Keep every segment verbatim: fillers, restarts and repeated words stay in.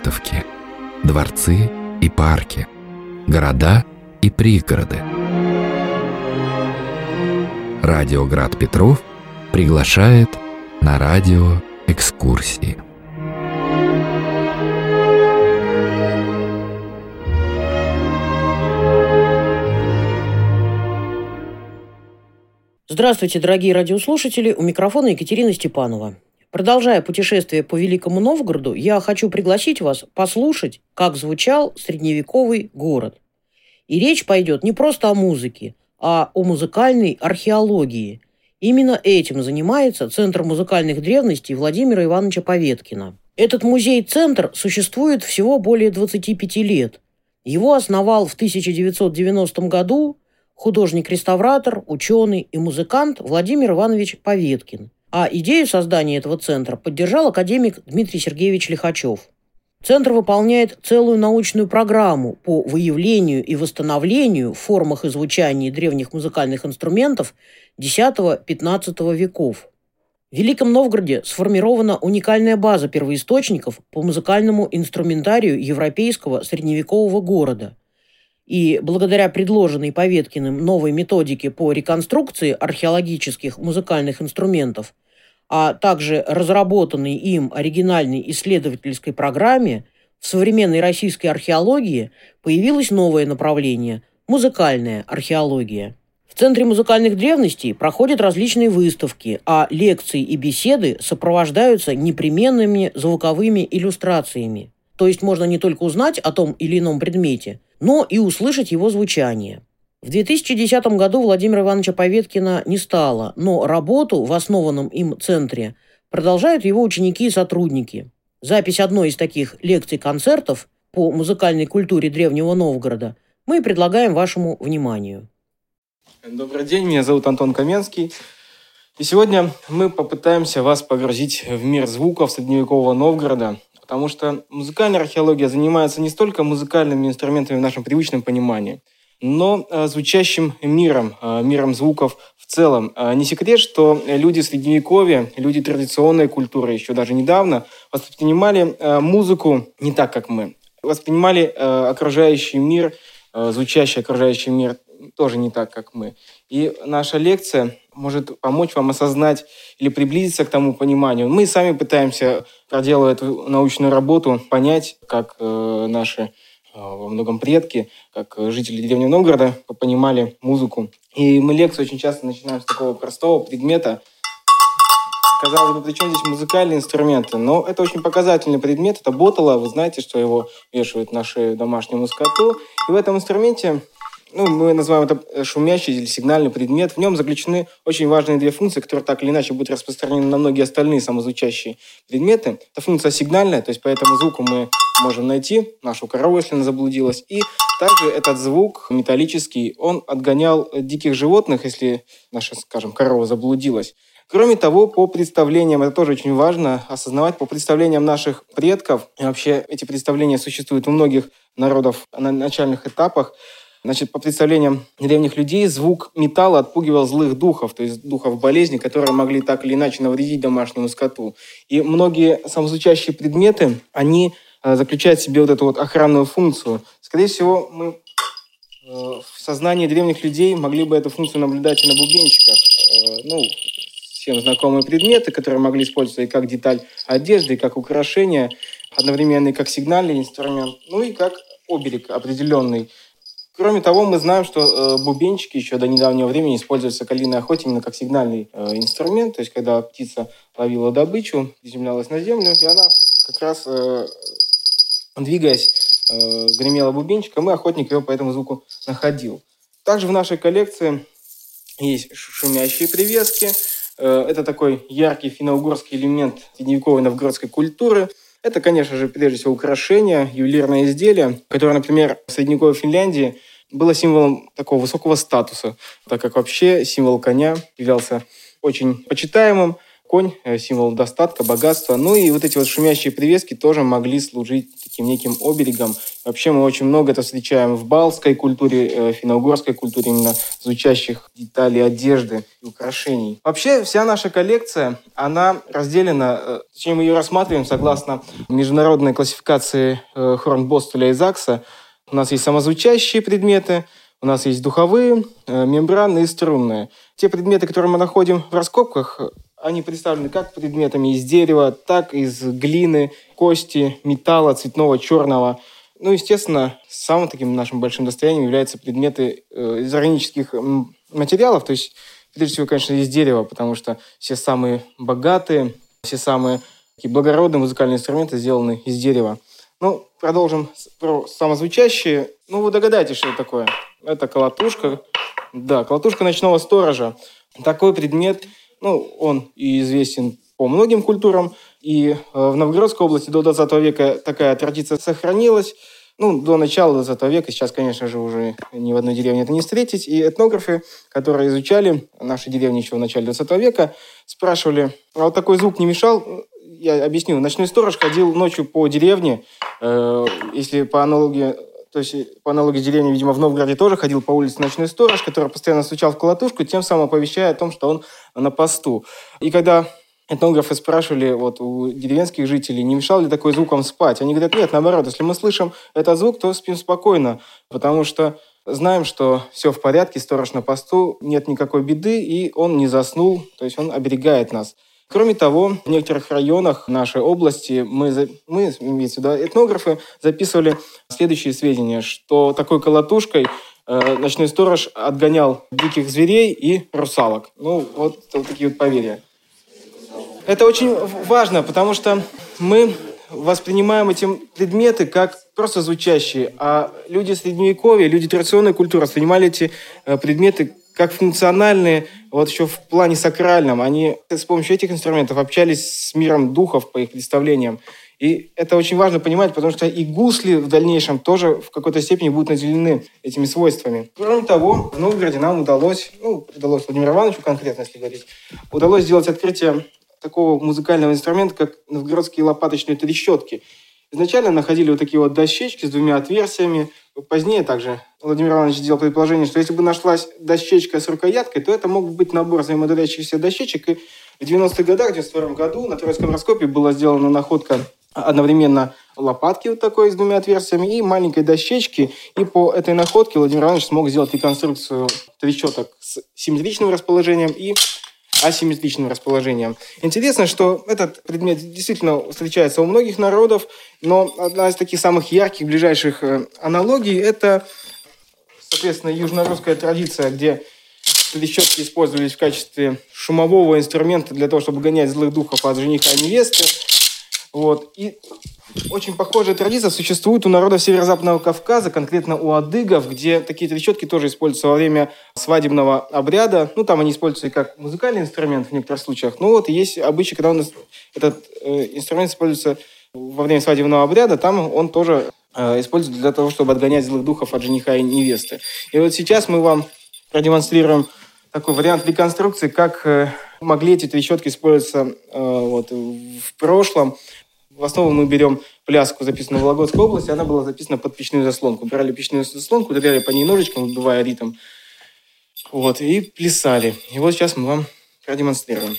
выставки, дворцы и парки, города и пригороды. Радио Град Петров приглашает на радиоэкскурсии. Здравствуйте, дорогие радиослушатели, у микрофона Екатерина Степанова. Продолжая путешествие по Великому Новгороду, я хочу пригласить вас послушать, как звучал средневековый город. И речь пойдет не просто о музыке, а о музыкальной археологии. Именно этим занимается Центр музыкальных древностей Владимира Ивановича Поветкина. Этот музей-центр существует всего более двадцати пяти лет. Его основал в тысяча девятьсот девяностом году художник-реставратор, ученый и музыкант Владимир Иванович Поветкин. А идею создания этого центра поддержал академик Дмитрий Сергеевич Лихачев. Центр выполняет целую научную программу по выявлению и восстановлению в формах и звучании древних музыкальных инструментов десятого-пятнадцатого веков. В Великом Новгороде сформирована уникальная база первоисточников по музыкальному инструментарию европейского средневекового города. И благодаря предложенной Поветкиным новой методике по реконструкции археологических музыкальных инструментов, а также разработанной им оригинальной исследовательской программе, в современной российской археологии появилось новое направление – музыкальная археология. В Центре музыкальных древностей проходят различные выставки, а лекции и беседы сопровождаются непременными звуковыми иллюстрациями. То есть можно не только узнать о том или ином предмете, но и услышать его звучание. В две тысячи десятом году Владимира Ивановича Поветкина не стало, но работу в основанном им центре продолжают его ученики и сотрудники. Запись одной из таких лекций-концертов по музыкальной культуре Древнего Новгорода мы предлагаем вашему вниманию. Добрый день, меня зовут Антон Каменский. И сегодня мы попытаемся вас погрузить в мир звуков средневекового Новгорода, потому что музыкальная археология занимается не столько музыкальными инструментами в нашем привычном понимании, но э, звучащим миром, э, миром звуков в целом. Э, не секрет, что люди Средневековья, люди традиционной культуры еще даже недавно воспринимали э, музыку не так, как мы. Воспринимали э, окружающий мир, э, звучащий окружающий мир тоже не так, как мы. И наша лекция может помочь вам осознать или приблизиться к тому пониманию. Мы сами пытаемся, проделывая эту научную работу, понять, как э, наши э, во многом предки, как жители Древнего Новгорода понимали музыку. И мы лекцию очень часто начинаем с такого простого предмета. Казалось бы, при чем здесь музыкальные инструменты? Но это очень показательный предмет. Это ботало. Вы знаете, что его вешают на шею домашнему скоту. И в этом инструменте, ну, мы называем это шумящий или сигнальный предмет. В нем заключены очень важные две функции, которые так или иначе будут распространены на многие остальные самозвучащие предметы. Это функция сигнальная, то есть по этому звуку мы можем найти нашу корову, если она заблудилась. И также этот звук металлический, он отгонял диких животных, если наша, скажем, корова заблудилась. Кроме того, по представлениям, это тоже очень важно осознавать, по представлениям наших предков, и вообще эти представления существуют у многих народов на начальных этапах. Значит, по представлениям древних людей, звук металла отпугивал злых духов, то есть духов болезни, которые могли так или иначе навредить домашнему скоту. И многие самозвучащие предметы, они э, заключают в себе вот эту вот охранную функцию. Скорее всего, мы э, в сознании древних людей могли бы эту функцию наблюдать и на бубенчиках. Э, ну, всем знакомые предметы, которые могли использоваться и как деталь одежды, и как украшение, одновременно и как сигнальный инструмент, ну и как оберег определенный. Кроме того, мы знаем, что э, бубенчики еще до недавнего времени использовались в соколиной охоте именно как сигнальный э, инструмент. То есть, когда птица ловила добычу, приземлялась на землю, и она как раз, э, двигаясь, э, гремела бубенчиком, и охотник ее по этому звуку находил. Также в нашей коллекции есть шумящие привески. Э, это такой яркий финно-угорский элемент средневековой новгородской культуры. Это, конечно же, прежде всего украшения, ювелирное изделие, которое, например, в средневековой Финляндии было символом такого высокого статуса, так как вообще символ коня являлся очень почитаемым. Конь – символ достатка, богатства. Ну и вот эти вот шумящие привески тоже могли служить таким неким оберегом. Вообще мы очень много это встречаем в балтской культуре, э, финно-угорской культуре, именно звучащих деталей одежды и украшений. Вообще вся наша коллекция, она разделена, э, точнее мы ее рассматриваем согласно международной классификации э, Хорнбостеля и Закса. У нас есть самозвучащие предметы, у нас есть духовые, э, мембранные и струнные. Те предметы, которые мы находим в раскопках, они представлены как предметами из дерева, так и из глины, кости, металла, цветного, черного. Ну, естественно, самым таким нашим большим достоянием являются предметы э, из органических материалов, то есть, прежде всего, конечно, из дерева, потому что все самые богатые, все самые такие благородные музыкальные инструменты сделаны из дерева. Ну, продолжим про самозвучащие. Ну, вы догадаетесь, что это такое? Это колотушка. Да, колотушка ночного сторожа. Такой предмет, ну, он и известен по многим культурам. И э, в Новгородской области до двадцатого века такая традиция сохранилась. Ну, до начала двадцатого века. Сейчас, конечно же, уже ни в одной деревне это не встретить. И этнографы, которые изучали наши деревни еще в начале двадцатого века, спрашивали, а вот такой звук не мешал? Я объясню. Ночной сторож ходил ночью по деревне. Э, если по аналогии... То есть, по аналогии с деревней, видимо, в Новгороде тоже ходил по улице ночной сторож, который постоянно стучал в колотушку, тем самым оповещая о том, что он на посту. И когда этнографы спрашивали вот, у деревенских жителей, не мешал ли такой звук вам спать, они говорят, нет, наоборот, если мы слышим этот звук, то спим спокойно, потому что знаем, что все в порядке, сторож на посту, нет никакой беды, и он не заснул, то есть он оберегает нас. Кроме того, в некоторых районах нашей области мы, мы имеется в виду этнографы, записывали следующие сведения, что такой колотушкой э, ночной сторож отгонял диких зверей и русалок. Ну, вот, вот такие вот поверья. Это очень важно, потому что мы воспринимаем эти предметы как просто звучащие, а люди Средневековья, люди традиционной культуры воспринимали эти э, предметы как функциональные, вот еще в плане сакральном. Они с помощью этих инструментов общались с миром духов, по их представлениям. И это очень важно понимать, потому что и гусли в дальнейшем тоже в какой-то степени будут наделены этими свойствами. Кроме того, в Новгороде нам удалось, ну, удалось Владимиру Ивановичу конкретно, если говорить, удалось сделать открытие такого музыкального инструмента, как новгородские лопаточные трещотки. Изначально находили вот такие вот дощечки с двумя отверстиями. Позднее также Владимир Иванович сделал предположение, что если бы нашлась дощечка с рукояткой, то это мог быть набор взаимодействующихся дощечек. И в девяностых годах, в девяносто втором году, на Троицком раскопе была сделана находка одновременно лопатки вот такой с двумя отверстиями и маленькой дощечки. И по этой находке Владимир Иванович смог сделать реконструкцию трещоток с симметричным расположением и асимметричным расположением. Интересно, что этот предмет действительно встречается у многих народов, но одна из таких самых ярких, ближайших аналогий – это, соответственно, южнорусская традиция, где трещотки использовались в качестве шумового инструмента для того, чтобы гонять злых духов от жениха и невесты. Вот. И очень похожая традиция существует у народов Северо-Западного Кавказа, конкретно у адыгов, где такие трещотки тоже используются во время свадебного обряда. Ну, там они используются и как музыкальный инструмент в некоторых случаях. Но вот есть обычай, когда у нас этот э, инструмент используется во время свадебного обряда, там он тоже э, используется для того, чтобы отгонять злых духов от жениха и невесты. И вот сейчас мы вам продемонстрируем такой вариант реконструкции, как э, могли эти трещотки использоваться э, вот, в прошлом. В основу мы берем пляску, записанную в Вологодской области. Она была записана под печную заслонку. Брали печную заслонку, ударяли по ней ножичком, выбивая ритм. Вот, и плясали. И вот сейчас мы вам продемонстрируем.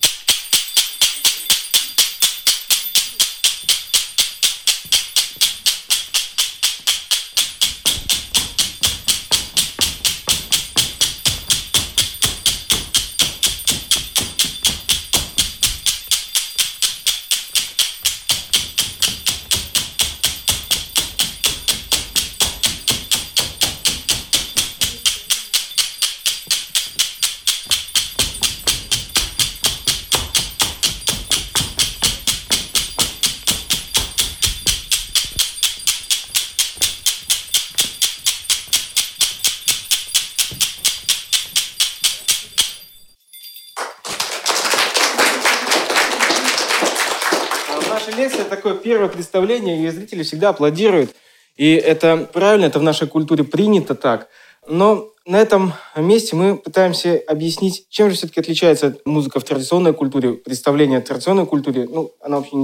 Лекция – такое первое представление, и зрители всегда аплодируют. И это правильно, это в нашей культуре принято так. Но на этом месте мы пытаемся объяснить, чем же все-таки отличается музыка в традиционной культуре, представление о традиционной культуре. Ну, она вообще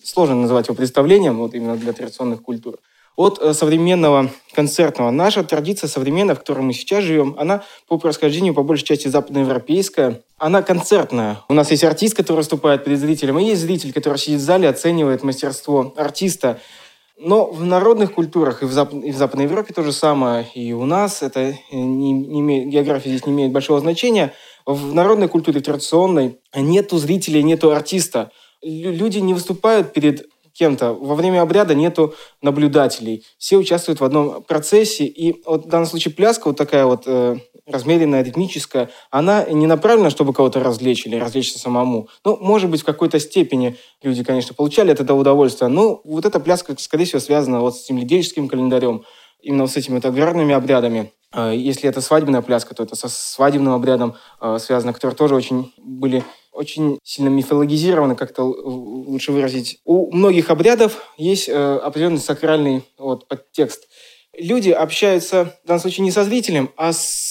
сложно называть его представлением, вот именно для традиционных культур. От современного концертного. Наша традиция современная, в которой мы сейчас живем, она по происхождению по большей части западноевропейская. Она концертная. У нас есть артист, который выступает перед зрителем, и есть зритель, который сидит в зале, оценивает мастерство артиста. Но в народных культурах и в, Зап... и в Западной Европе то же самое. И у нас это не, не имеет... география здесь не имеет большого значения. В народной культуре традиционной нету зрителей, нету артиста. Люди не выступают перед кем-то. Во время обряда нету наблюдателей. Все участвуют в одном процессе. И вот в данном случае пляска вот такая вот э, размеренная, ритмическая, она не направлена, чтобы кого-то развлечь или развлечься самому. Ну, может быть, в какой-то степени люди, конечно, получали от этого удовольствие. Но вот эта пляска, скорее всего, связана вот с земледельческим календарем, именно с этими вот аграрными обрядами. Если это свадебная пляска, то это со свадебным обрядом э, связано, которые тоже очень были очень сильно мифологизированы, как-то лучше выразить. У многих обрядов есть э, определенный сакральный вот, подтекст. Люди общаются, в данном случае, не со зрителем, а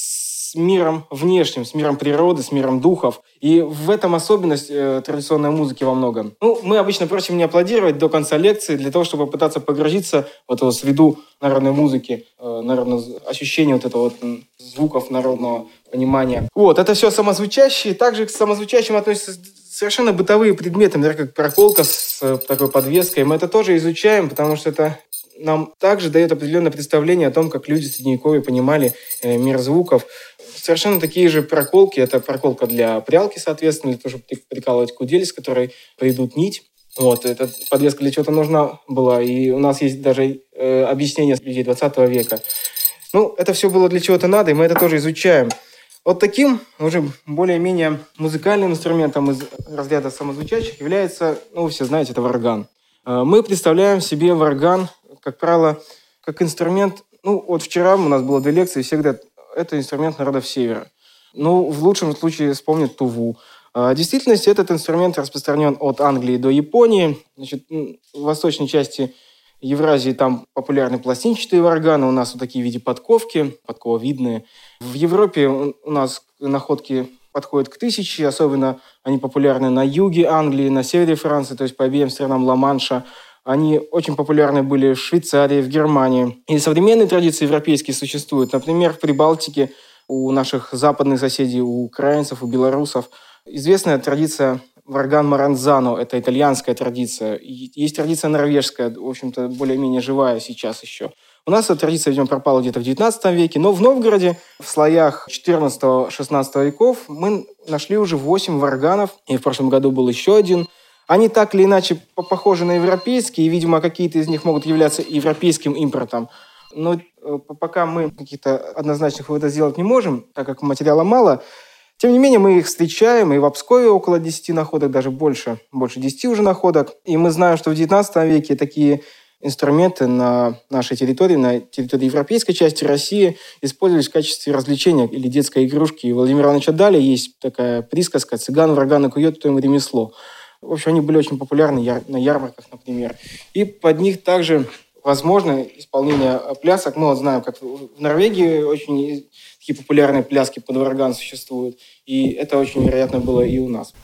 с миром внешним, с миром природы, с миром духов. И в этом особенность э, традиционной музыки во многом. Ну, мы обычно просим не аплодировать до конца лекции, для того, чтобы попытаться погрузиться в эту среду народной музыки, э, народного ощущения вот этого вот звуков народного понимания. Вот, это все самозвучащие. Также к самозвучащим относятся совершенно бытовые предметы, например, как проколка с э, такой подвеской. Мы это тоже изучаем, потому что это нам также дает определенное представление о том, как люди средневековья понимали э, мир звуков. Совершенно такие же проколки. Это проколка для прялки, соответственно, для того, чтобы прикалывать кудель, с которой придут нить. Вот, эта подвеска для чего-то нужна была. И у нас есть даже э, объяснение людей двадцатого века. Ну, это все было для чего-то надо, и мы это тоже изучаем. Вот таким уже более-менее музыкальным инструментом из разряда самозвучащих является, ну, вы все знаете, это варган. Мы представляем себе варган, как правило, как инструмент. Ну, вот вчера у нас было две лекции, всегда это инструмент народов Севера. Ну, в лучшем случае вспомнят туву. В действительности этот инструмент распространен от Англии до Японии. Значит, в восточной части Евразии там популярны пластинчатые варганы, у нас вот такие в виде подковки, подкововидные. В Европе у нас находки подходят к тысяче, особенно они популярны на юге Англии, на севере Франции, то есть по обеим сторонам Ла-Манша. Они очень популярны были в Швейцарии, в Германии. И современные традиции европейские существуют. Например, в Прибалтике у наших западных соседей, у украинцев, у белорусов известная традиция варган маранзано, это итальянская традиция. Есть традиция норвежская, в общем-то, более-менее живая сейчас еще. У нас эта традиция, видимо, пропала где-то в девятнадцатом веке, но в Новгороде в слоях четырнадцатого-шестнадцатого веков мы нашли уже восемь варганов, и в прошлом году был еще один. Они так или иначе похожи на европейские, и, видимо, какие-то из них могут являться европейским импортом. Но пока мы каких-то однозначных выводов сделать не можем, так как материала мало. Тем не менее, мы их встречаем, и в Обскове около десяти находок, даже больше, больше десяти уже находок. И мы знаем, что в девятнадцатом веке такие инструменты на нашей территории, на территории европейской части России, использовались в качестве развлечения или детской игрушки. И у Владимира Ивановича Даля есть такая присказка «Цыган варганы кует, то им ремесло». В общем, они были очень популярны на ярмарках, например. И под них также возможно исполнение плясок. Мы вот знаем, как в Норвегии очень такие популярные пляски под варган существуют. И это очень вероятно было и у нас.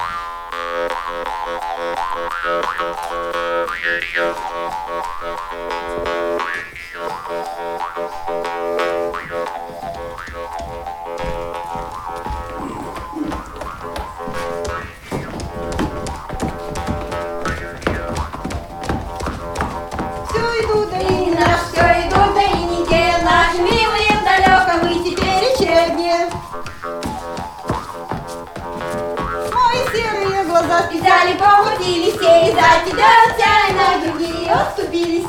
Взяли, помутились, и за тебя отчаянно другие отступились.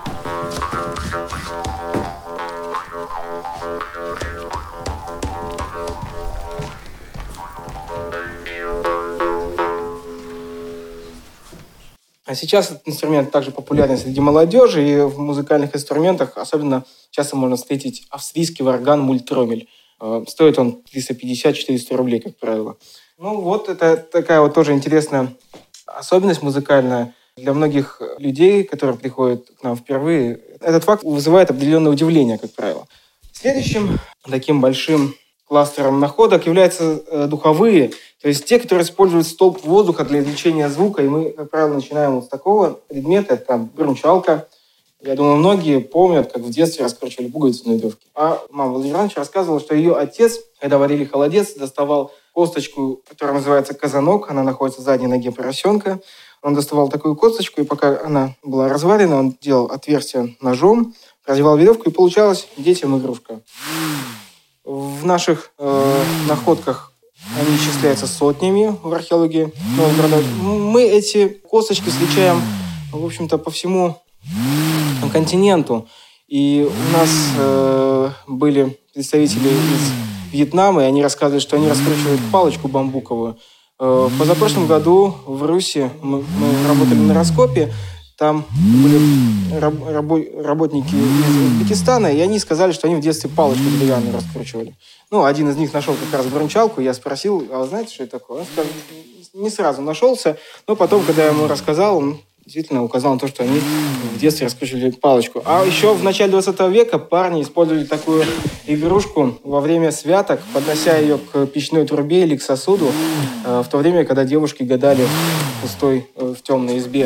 А сейчас этот инструмент также популярен среди молодежи, и в музыкальных инструментах особенно часто можно встретить австрийский варган мультромель. Стоит он триста пятьдесят - четыреста рублей, как правило. Ну вот это такая вот тоже интересная особенность музыкальная для многих людей, которые приходят к нам впервые. Этот факт вызывает определенное удивление, как правило. Следующим таким большим кластером находок являются духовые, то То есть те, которые используют столб воздуха для извлечения звука, и мы, как правило, начинаем вот с такого предмета, это там брунчалка. Я думаю, многие помнят, как в детстве раскручивали пуговицу на веревке. А мама Владимира Ивановича рассказывала, что ее отец, когда варили холодец, доставал косточку, которая называется казанок, она находится в задней ноге поросенка. Он доставал такую косточку, и пока она была разварена, он делал отверстие ножом, развивал веревку, и получалась детям игрушка. В наших э, находках они исчисляются сотнями в археологии Новгорода. Мы эти косточки встречаем, в общем-то, по всему континенту. И у нас э, были представители из Вьетнама, и они рассказывают, что они раскручивают палочку бамбуковую. Э, в позапрошлом году в Руси мы, мы работали на раскопе. Там были раб, рабо, работники из Узбекистана, и они сказали, что они в детстве палочку деревянную раскручивали. Ну, один из них нашел как раз брунчалку, я спросил, а вы знаете, что это такое? Он сказал, не сразу нашелся, но потом, когда я ему рассказал, он действительно указал на то, что они в детстве раскручивали палочку. А еще в начале двадцатого века парни использовали такую игрушку во время святок, поднося ее к печной трубе или к сосуду, в то время, когда девушки гадали в пустой, в темной избе.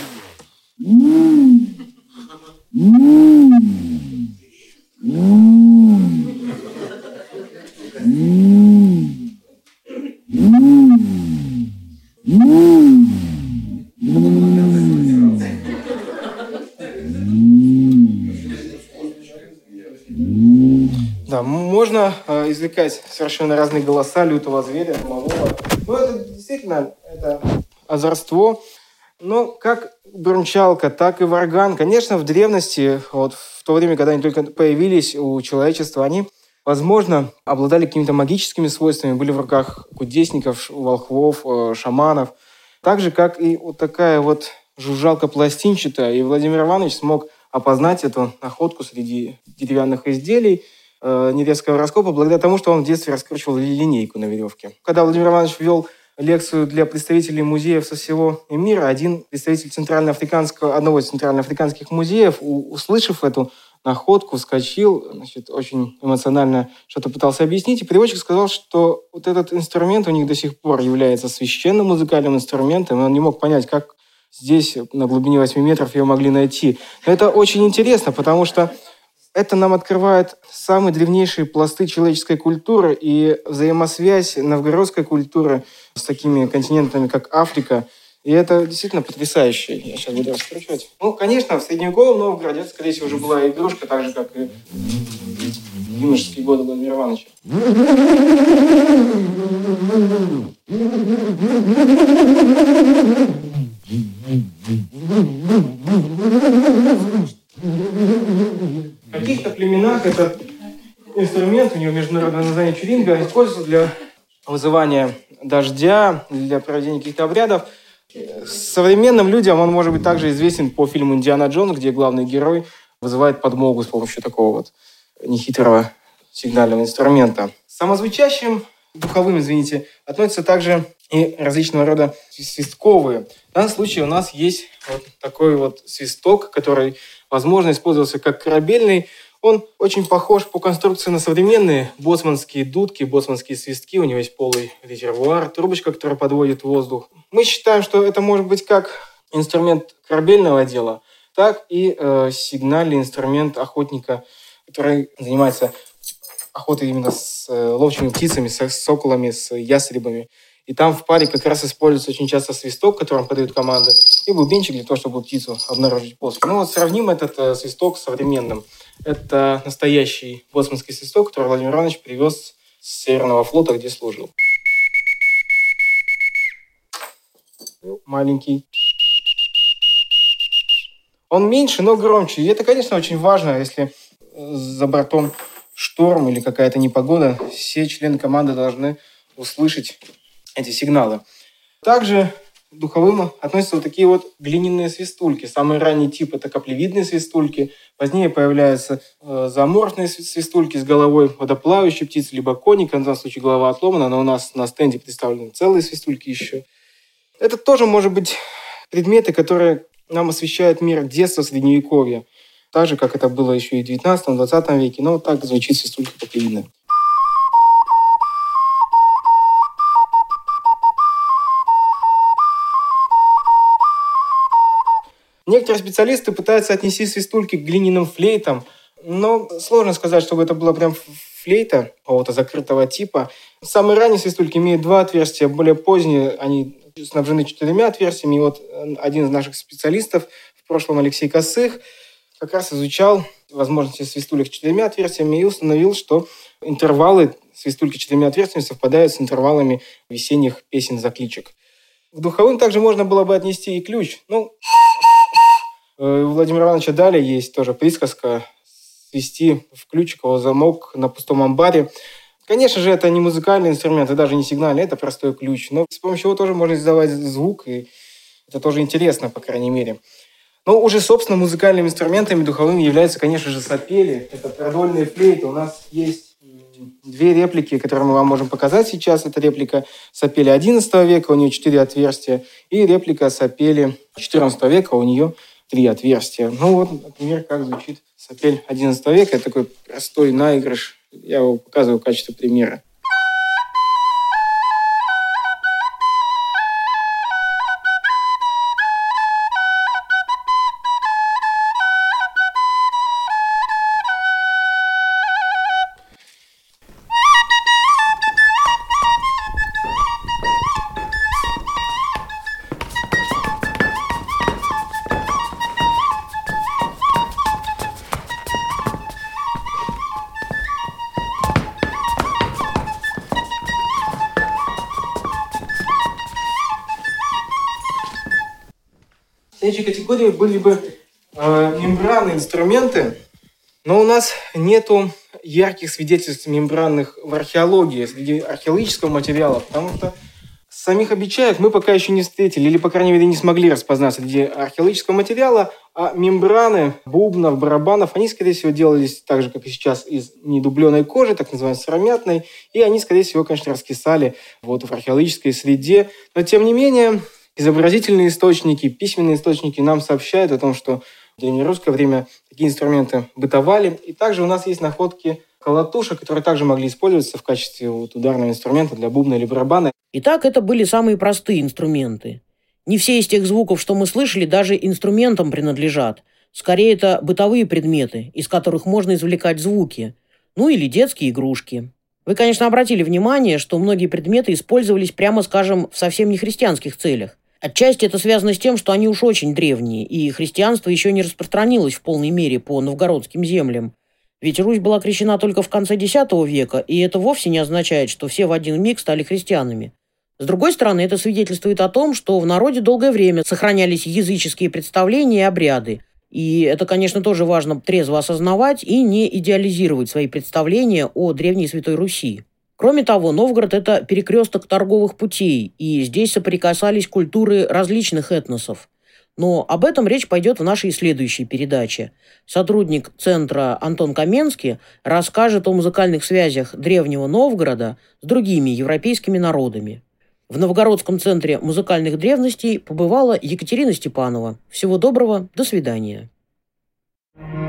Да, можно э, извлекать совершенно разные голоса лютого зверя, малого. Ну, это действительно это озорство. Но как брунчалка, так и варган, конечно, в древности, вот в то время, когда они только появились у человечества, они, возможно, обладали какими-то магическими свойствами, были в руках кудесников, волхвов, э, шаманов. Так же, как и вот такая вот жужжалка пластинчатая. И Владимир Иванович смог опознать эту находку среди деревянных изделий э, Нерезского раскопа благодаря тому, что он в детстве раскручивал линейку на веревке. Когда Владимир Иванович вел лекцию для представителей музеев со всего мира, один представитель центральноафриканского, одного из центральноафриканских музеев, у, услышав эту находку, вскочил, значит, очень эмоционально что-то пытался объяснить, и переводчик сказал, что вот этот инструмент у них до сих пор является священным музыкальным инструментом, и он не мог понять, как здесь на глубине восьми метров ее могли найти. Но это очень интересно, потому что это нам открывает самые древнейшие пласты человеческой культуры и взаимосвязь новгородской культуры с такими континентами, как Африка. И это действительно потрясающе. Я сейчас буду раскручивать. Ну, конечно, в средневековом Новгороде, это, скорее всего, уже была игрушка, так же, как и в юношеские годы Владимира Ивановича. В каких-то племенах этот инструмент, у него международное название чуринга, используется для вызывания дождя, для проведения каких-то обрядов. Современным людям он может быть также известен по фильму «Индиана Джонс», где главный герой вызывает подмогу с помощью такого вот нехитрого сигнального инструмента. Самозвучащим, духовым, извините, относятся также и различного рода свистковые. В данном случае у нас есть вот такой вот свисток, который, возможно, использовался как корабельный. Он очень похож по конструкции на современные боцманские дудки, боцманские свистки. У него есть полый резервуар, трубочка, которая подводит воздух. Мы считаем, что это может быть как инструмент корабельного дела, так и э, сигнальный инструмент охотника, который занимается охотой именно с э, ловчими птицами, с соколами, с ястребами. И там в паре как раз используется очень часто свисток, которым подают команды, и бубенчик для того, чтобы птицу обнаружить после. Ну вот сравним этот э, свисток с современным. Это настоящий боцманский свисток, который Владимир Иванович привез с Северного флота, где служил. Маленький. Он меньше, но громче. И это, конечно, очень важно, если за бортом шторм или какая-то непогода, все члены команды должны услышать эти сигналы. Также к духовым относятся вот такие вот глиняные свистульки. Самый ранний тип – это каплевидные свистульки. Позднее появляются э, зооморфные свистульки с головой водоплавающей птицы, либо коника. В данном случае голова отломана, но у нас на стенде представлены целые свистульки еще. Это тоже может быть предметы, которые нам освещают мир детства, средневековья. Так же, как это было еще и в девятнадцатом-двадцатом веке. Но вот так звучит свистулька каплевидная. Некоторые специалисты пытаются отнести свистульки к глиняным флейтам, но сложно сказать, чтобы это была прям флейта какого-то закрытого типа. Самые ранние свистульки имеют два отверстия, более поздние они снабжены четырьмя отверстиями. И вот один из наших специалистов, в прошлом Алексей Косых, как раз изучал возможности свистулек с четырьмя отверстиями и установил, что интервалы свистульки с четырьмя отверстиями совпадают с интервалами весенних песен-закличек. К духовым также можно было бы отнести и ключ. Ну, у Владимира Ивановича Даля есть тоже присказка свести в ключиковый замок на пустом амбаре. Конечно же, это не музыкальный инструмент, и даже не сигнальный, это простой ключ. Но с помощью его тоже можно издавать звук, и это тоже интересно, по крайней мере. Но уже, собственно, музыкальными инструментами духовыми являются, конечно же, сапели. Это продольные флейты. У нас есть две реплики, которые мы вам можем показать сейчас. Это реплика сапели одиннадцатого века, у нее четыре отверстия, и реплика сапели четырнадцатого века, у нее три отверстия. Ну вот, например, как звучит сапель одиннадцатого века. Это такой простой наигрыш. Я его показываю в качестве примера. Следующей категорией были бы э, мембранные инструменты, но у нас нету ярких свидетельств мембранных в археологии, среди археологического материала, потому что самих обечаек мы пока еще не встретили, или, по крайней мере, не смогли распознать среди археологического материала, а мембраны бубнов, барабанов, они, скорее всего, делались так же, как и сейчас, из недубленной кожи, так называемой сыромятной, и они, скорее всего, конечно, раскисали вот, в археологической среде, но, тем не менее, изобразительные источники, письменные источники нам сообщают о том, что в древнерусское время такие инструменты бытовали. И также у нас есть находки колотушек, которые также могли использоваться в качестве вот, ударного инструмента для бубна или барабана. Итак, это были самые простые инструменты. Не все из тех звуков, что мы слышали, даже инструментам принадлежат. Скорее, это бытовые предметы, из которых можно извлекать звуки. Ну или детские игрушки. Вы, конечно, обратили внимание, что многие предметы использовались, прямо скажем, в совсем не христианских целях. Отчасти это связано с тем, что они уж очень древние, и христианство еще не распространилось в полной мере по новгородским землям. Ведь Русь была крещена только в конце десятого века, и это вовсе не означает, что все в один миг стали христианами. С другой стороны, это свидетельствует о том, что в народе долгое время сохранялись языческие представления и обряды. И это, конечно, тоже важно трезво осознавать и не идеализировать свои представления о Древней Святой Руси. Кроме того, Новгород – это перекресток торговых путей, и здесь соприкасались культуры различных этносов. Но об этом речь пойдет в нашей следующей передаче. Сотрудник центра Антон Каменский расскажет о музыкальных связях Древнего Новгорода с другими европейскими народами. В Новгородском центре музыкальных древностей побывала Екатерина Степанова. Всего доброго, до свидания.